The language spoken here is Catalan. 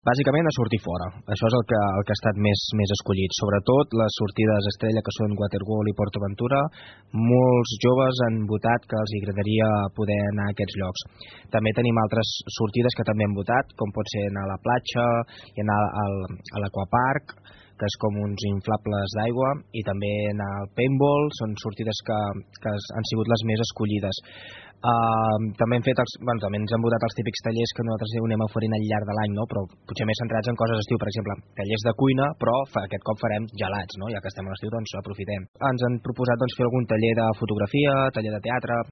Bàsicament a sortir fora. Això és el que ha estat més escollit. Sobretot les sortides estrella que són Waterworld i PortAventura. Molts joves han votat que els agradaria poder anar a aquests llocs. També tenim altres sortides que també han votat, com pot ser anar a la platja i anar a l'Aquapark, que és com uns inflables d'aigua, i també anar al paintball. Són sortides que han sigut les més escollides. També també ens han votat els típics tallers que nosaltres anem oferint al llarg de l'any, no? Però potser més centrats en coses d'estiu, per exemple, tallers de cuina, però aquest cop farem gelats, no? Ja que estem a l'estiu, doncs aprofitem. Ens han proposat fer algun taller de fotografia, taller de teatre,